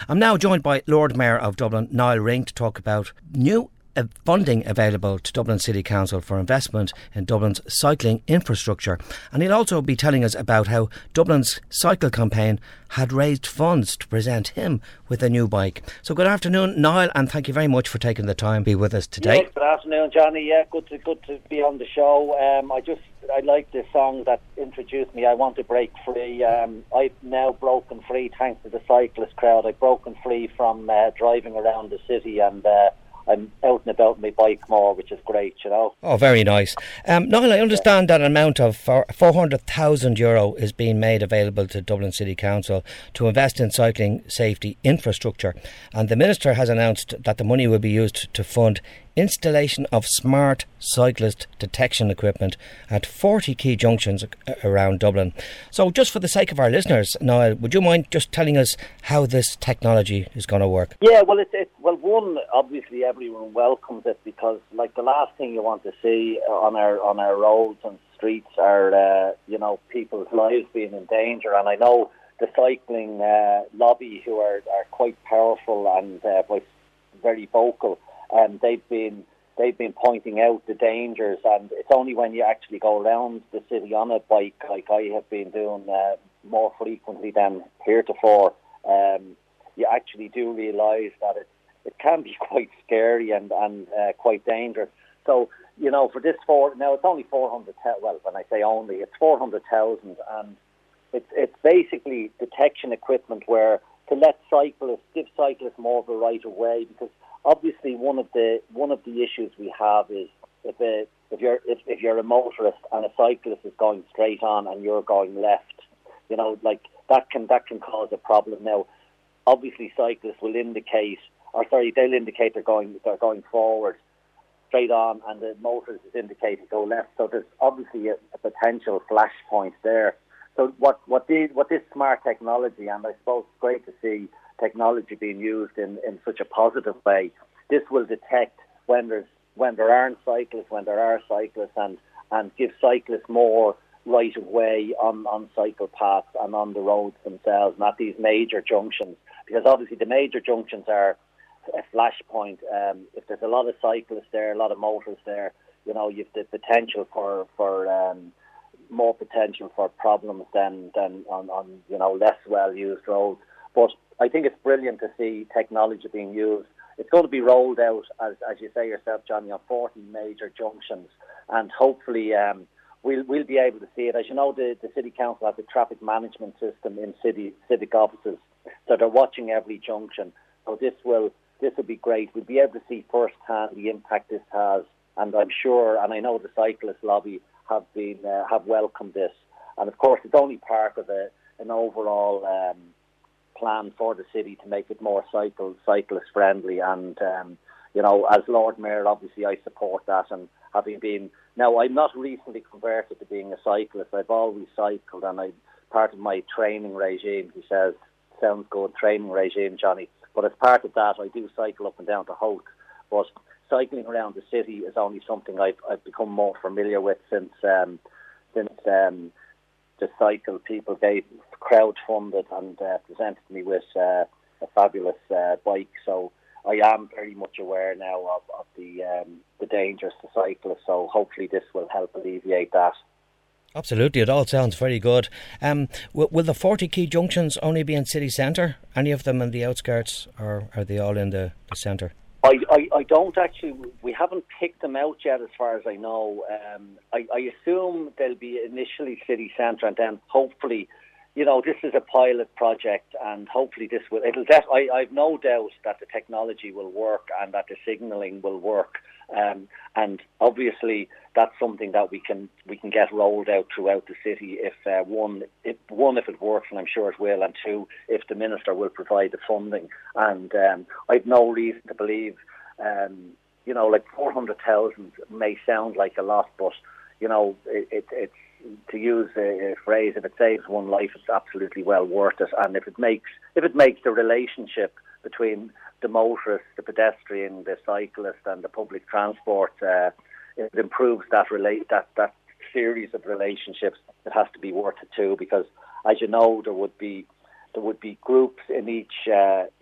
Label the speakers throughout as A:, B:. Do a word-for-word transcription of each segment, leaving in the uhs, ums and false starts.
A: I'm now joined by Lord Mayor of Dublin, Niall Ring, to talk about new uh, funding available to Dublin City Council for investment in Dublin's cycling infrastructure. And he'll also be telling us about how Dublin's cycle campaign had raised funds to present him with a new bike. So good afternoon, Niall, and thank you very much for taking the time to be with us today.
B: Yes, good afternoon, Johnny. Yeah, good to good to be on the show. Um, I just I like the song that introduced me. I want to break free. Um, I've now broken free thanks to the cyclist crowd. I've broken free from uh, driving around the city, and uh, I'm out and about my bike more, which is great, you know.
A: Oh, very nice. Um, Niall, I understand that an amount of four hundred thousand euro is being made available to Dublin City Council to invest in cycling safety infrastructure. And the Minister has announced that the money will be used to fund installation of smart cyclist detection equipment at forty key junctions around Dublin. So just for the sake of our listeners, Niall, would you mind just telling us how this technology is going to work?
B: Yeah, well, it's, it's well, one, obviously everyone welcomes it, because like the last thing you want to see on our on our roads and streets are, uh, you know, people's lives being in danger. And I know the cycling uh, lobby, who are, are quite powerful and uh, very vocal, and they've been they've been pointing out the dangers, and it's only when you actually go around the city on a bike, like I have been doing uh, more frequently than heretofore, um, you actually do realise that it it can be quite scary and and uh, quite dangerous. So you know, for this four now it's only four hundred. Well, when I say only, it's four hundred thousand, and it's it's basically detection equipment where to let cyclists give cyclists more of a right of way, because obviously, one of the one of the issues we have is if a, if you're if, if you're a motorist and a cyclist is going straight on and you're going left, you know, like that can that can cause a problem. Now, obviously, cyclists will indicate, or sorry, they'll indicate they're going they're going forward, straight on, and the motorist is indicating go left. So there's obviously a, a potential flashpoint there. So what what the, what this smart technology, and I suppose it's great to see technology being used in, in such a positive way. This will detect when there's when there aren't cyclists, when there are cyclists, and, and give cyclists more right of way on, on cycle paths and on the roads themselves, not these major junctions. Because obviously the major junctions are a flashpoint. Um, if there's a lot of cyclists there, a lot of motorists there, you know, you've the potential for for um, more potential for problems than than on, on you know less well used roads. But I think it's brilliant to see technology being used. It's going to be rolled out, as as you say yourself, Johnny, on forty major junctions, and hopefully um, we'll we'll be able to see it. As you know, the, the City Council has a traffic management system in city civic offices, so they're watching every junction. So this will this will be great. We'll be able to see firsthand the impact this has, and I'm sure, and I know the cyclist lobby have been uh, have welcomed this, and of course it's only part of a, an overall Um, plan for the city to make it more cycle cyclist friendly. And um, you know, as Lord Mayor, obviously I support that. And having been now, I'm not recently converted to being a cyclist. I've always cycled, and I part of my training regime. He says, sounds good, training regime, Johnny. But as part of that, I do cycle up and down to Holt. But cycling around the city is only something I've I've become more familiar with since um, since. Um, The cycle people gave crowd-funded and uh, presented me with uh, a fabulous uh, bike. So I am very much aware now of, of the um, the dangers to cyclists. So hopefully this will help alleviate that.
A: Absolutely, it all sounds very good. Um, will, will the forty key junctions only be in city centre? Any of them in the outskirts, or are they all in the, the centre?
B: I, I, I don't actually, we haven't picked them out yet as far as I know. Um, I, I assume they'll be initially city centre, and then hopefully, you know, this is a pilot project, and hopefully this will, it'll def- I, I've no doubt that the technology will work and that the signalling will work. Um, and obviously that's something that we can we can get rolled out throughout the city if uh, one if one if it works, and I'm sure it will, and two, if the Minister will provide the funding. And um, I've no reason to believe um, you know, like four hundred thousand may sound like a lot, but you know, it, it, it's, to use a, a phrase, if it saves one life, it's absolutely well worth it. And if it makes if it makes the relationship between the motorist, the pedestrian, the cyclist, and the public transport, uh, it improves that relate that that series of relationships. It has to be worth it too, because as you know, there would be there would be groups in each uh, in each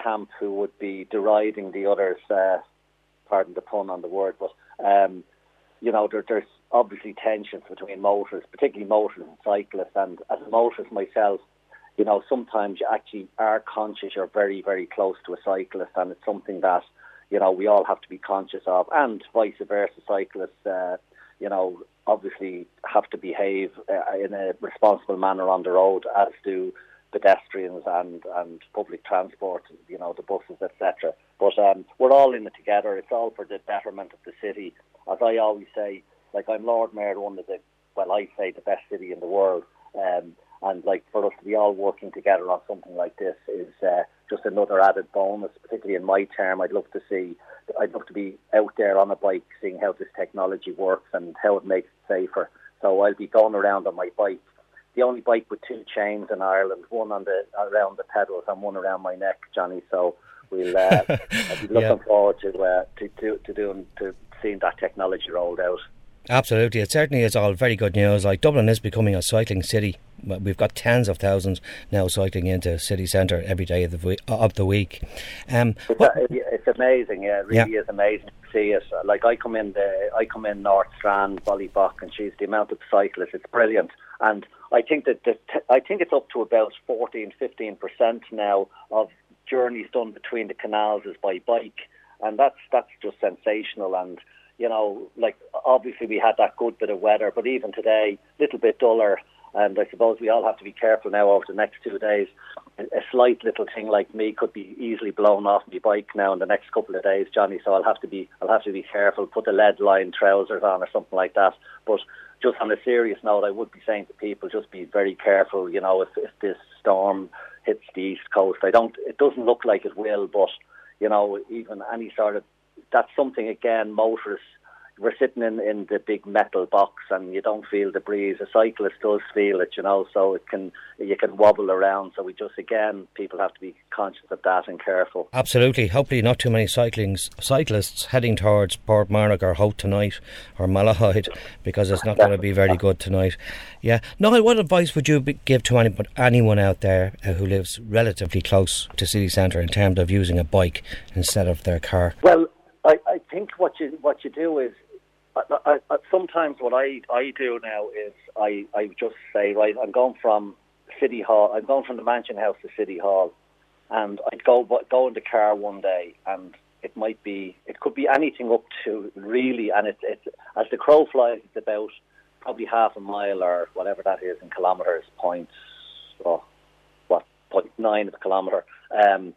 B: camp who would be deriding the others, uh, pardon the pun on the word, but, um, you know, there, there's obviously tensions between motorists, particularly motorists and cyclists. And as a motorist myself, you know, sometimes you actually are conscious you're very, very close to a cyclist, and it's something that, you know, we all have to be conscious of, and vice versa. Cyclists, uh, you know, obviously have to behave uh, in a responsible manner on the road, as do pedestrians and, and public transport, you know, the buses, et cetera. But um, we're all in it together. It's all for the betterment of the city. As I always say, like, I'm Lord Mayor of one of the, well, I say the best city in the world. Um, and, like, for us to be all working together on something like this is uh, just another added bonus, particularly in my term. I'd love to see, I'd love to be out there on a bike, seeing how this technology works and how it makes it safer. So I'll be going around on my bike. The only bike with two chains in Ireland, one on the around the pedals and one around my neck, Johnny. So we'll uh, I'll be looking yeah. forward to, uh, to to to doing to seeing that technology rolled out.
A: Absolutely, it certainly is all very good news. Like, Dublin is becoming a cycling city. We've got tens of thousands now cycling into city centre every day of the week. Of the week. Um,
B: it's,
A: what,
B: it's amazing. Yeah, it really yeah. is amazing to see it. Like, I come in the, I come in North Strand, Ballybock, and geez, the amount of cyclists, it's brilliant. And I think that the, I think it's up to about fourteen, fifteen percent now of journeys done between the canals is by bike, and that's that's just sensational. And, you know, like, obviously we had that good bit of weather, but even today, a little bit duller. And I suppose we all have to be careful now over the next two days. A slight little thing like me could be easily blown off my bike now in the next couple of days, Johnny. So I'll have to be, I'll have to be careful. Put the lead line trousers on or something like that. But just on a serious note, I would be saying to people, just be very careful. You know, if, if this storm hits the east coast, I don't. It doesn't look like it will, but you know, even any sort of, that's something again, motorists. We're sitting in, in the big metal box and you don't feel the breeze. A cyclist does feel it, you know, so it can you can wobble around. So we just, again, people have to be conscious of that and careful.
A: Absolutely. Hopefully not too many cyclings, cyclists heading towards Portmarnock or Hope tonight or Malahide, because it's not going to be very good tonight. Yeah. Noel, what advice would you give to any, anyone out there uh, who lives relatively close to city centre in terms of using a bike instead of their car?
B: Well, I, I think what you what you do is, I, I, sometimes what I, I do now is I, I just say, right, I'm going from City Hall, I'm going from the Mansion House to City Hall, and I'd go go in the car one day, and it might be, it could be anything up to really, and it's, it's as the crow flies, it's about probably half a mile or whatever that is in kilometres, points, oh, what, point nine of a kilometre. Um,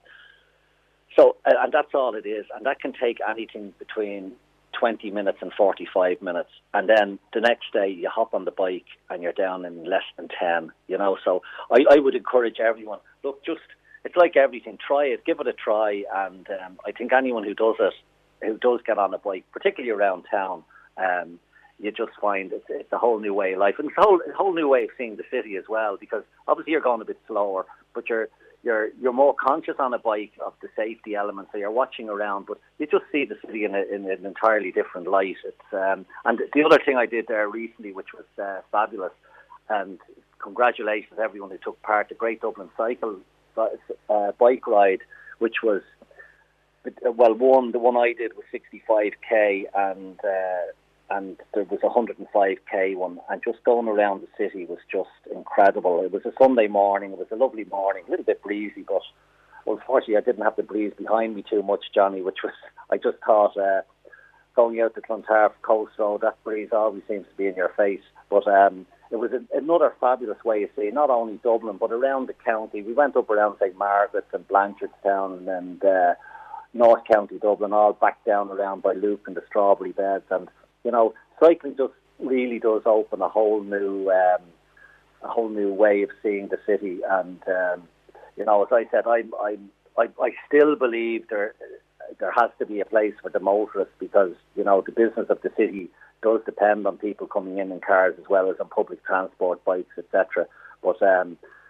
B: so, and that's all it is, and that can take anything between twenty minutes and forty-five minutes, and then the next day you hop on the bike and you're down in less than ten, you know. So I, I would encourage everyone, look, just, it's like everything, try it, give it a try, and um, I think anyone who does it, who does get on a bike, particularly around town, um, you just find it's, it's a whole new way of life, and it's a whole, a whole new way of seeing the city as well, because obviously you're going a bit slower, but you're You're you're more conscious on a bike of the safety element, so you're watching around, but you just see the city in, a, in an entirely different light. It's um, and the other thing I did there recently, which was uh, fabulous, and congratulations to everyone who took part, the Great Dublin Cycle uh, bike ride, which was, well, one the one I did was sixty-five k, and uh, and there was a one hundred five k one, and just going around the city was just incredible. It was a Sunday morning, it was a lovely morning, a little bit breezy, but unfortunately I didn't have the breeze behind me too much, Johnny, which was, I just thought, uh, going out to Clontarf Coast Road, that breeze always seems to be in your face. But um, it was a, another fabulous way of seeing not only Dublin, but around the county. We went up around Saint Margaret's and Blanchardstown and uh, North County Dublin, all back down around by Luke and the Strawberry Beds, and you know, cycling just really does open a whole new, um, a whole new way of seeing the city. And um, you know, as I said, I, I, I, I still believe there, there has to be a place for the motorists, because you know the business of the city does depend on people coming in in cars as well as on public transport, bikes, et cetera. But um,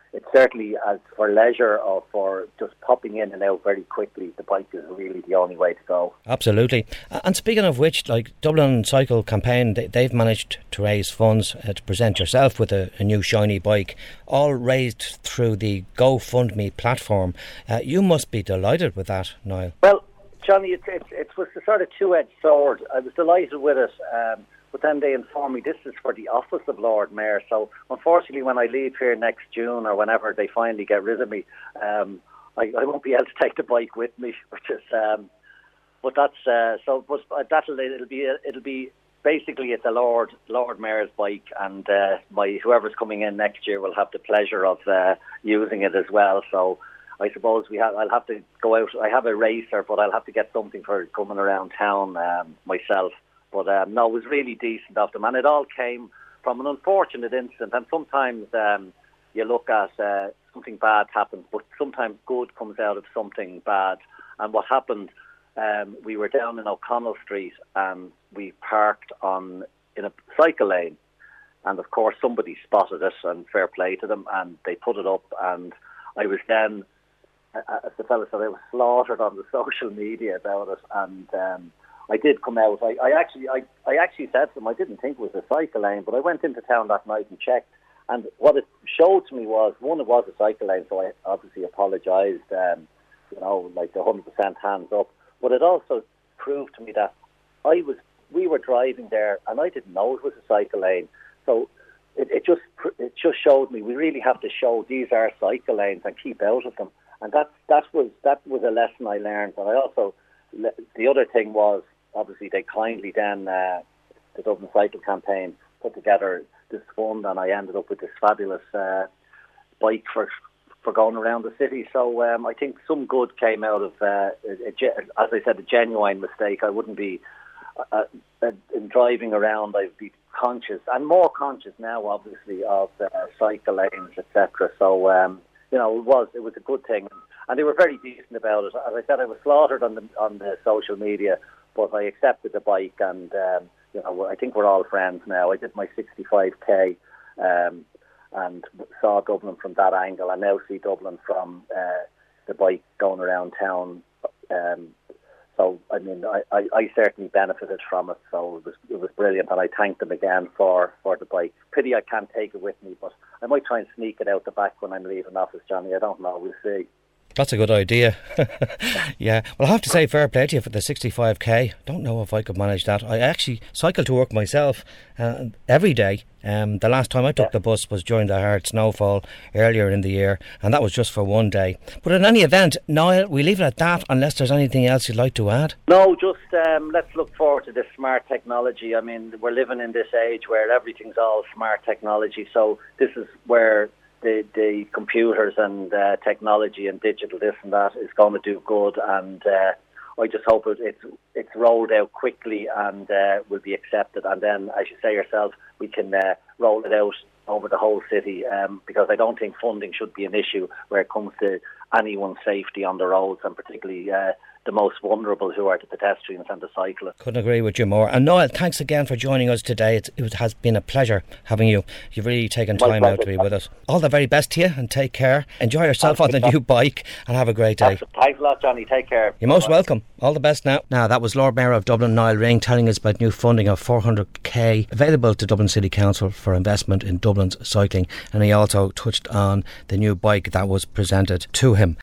B: it's certainly, as for leisure or for just popping in and out very quickly, the bike is really the only way to go.
A: Absolutely. And speaking of which, like Dublin Cycle Campaign, they, they've managed to raise funds uh, to present yourself with a, a new shiny bike, all raised through the GoFundMe platform. Uh, you must be delighted with that, Niall.
B: Well, Johnny, it, it, it was a sort of two-edged sword. I was delighted with it. Um, But then they informed me this is for the office of Lord Mayor. So unfortunately, when I leave here next June or whenever they finally get rid of me, um, I, I won't be able to take the bike with me. Which is, um, but that's uh, so. But that'll it'll be it'll be basically it's a Lord Lord Mayor's bike, and uh, my whoever's coming in next year will have the pleasure of uh, using it as well. So I suppose we have. I'll have to go out. I have a racer, but I'll have to get something for coming around town um, myself. But um, no, it was really decent of them, and it all came from an unfortunate incident. And sometimes um, you look at uh, something bad happens, but sometimes good comes out of something bad. And what happened, um, we were down in O'Connell Street, and we parked on in a cycle lane. And of course, somebody spotted it, and fair play to them, and they put it up. And I was then, as the fellow said, I was slaughtered on the social media about it, and Um, I did come out. I, I actually, I, I actually said to them, I didn't think it was a cycle lane, but I went into town that night and checked. And what it showed to me was, one, it was a cycle lane, so I obviously apologised, um, you know, like one hundred percent hands up. But it also proved to me that I was, we were driving there, and I didn't know it was a cycle lane. So it, it just, it just showed me we really have to show these are cycle lanes and keep out of them. And that, that was, that was a lesson I learned. And I also, the other thing was, obviously, they kindly then, uh, the Dublin Cycle Campaign, put together this fund, and I ended up with this fabulous uh, bike for for going around the city. So um, I think some good came out of, uh, a, a, as I said, a genuine mistake. I wouldn't be, uh, uh, in driving around, I'd be conscious, and more conscious now, obviously, of uh, cycle lanes, et cetera. So, um, you know, it was, it was a good thing. And they were very decent about it. As I said, I was slaughtered on the on the social media, but I accepted the bike, and um, you know, I think we're all friends now. I did my sixty-five k um, and saw Dublin from that angle, and now see Dublin from uh, the bike going around town. Um, so, I mean, I, I, I certainly benefited from it. So it was it was brilliant, and I thanked them again for, for the bike. Pity I can't take it with me, but I might try and sneak it out the back when I'm leaving office, Johnny. I don't know. We'll see.
A: That's a good idea. Yeah. Well, I have to say fair play to you for the sixty-five k. Don't know if I could manage that. I actually cycle to work myself uh, every day. Um, the last time I took yeah. the bus was during the hard snowfall earlier in the year, and that was just for one day. But in any event, Niall, we leave it at that unless there's anything else you'd like to add.
B: No, just um, let's look forward to this smart technology. I mean, we're living in this age where everything's all smart technology, so this is where The, the computers and uh, technology and digital this and that is going to do good, and uh, I just hope it, it's it's rolled out quickly and uh, will be accepted, and then, as you say yourself, we can uh, roll it out over the whole city, um, because I don't think funding should be an issue where it comes to anyone's safety on the roads, and particularly uh, the most vulnerable, who are the pedestrians and the cyclists.
A: Couldn't agree with you more. And Niall, thanks again for joining us today. It's, it has been a pleasure having you. You've really taken time out to be with us. All the very best to you, and take care. Enjoy yourself on the new bike, and have a great day.
B: Thanks a lot, Johnny. Take care.
A: You're most welcome. All the best now. Now, that was Lord Mayor of Dublin, Niall Ring, telling us about new funding of four hundred k available to Dublin City Council for investment in Dublin's cycling. And he also touched on the new bike that was presented to him.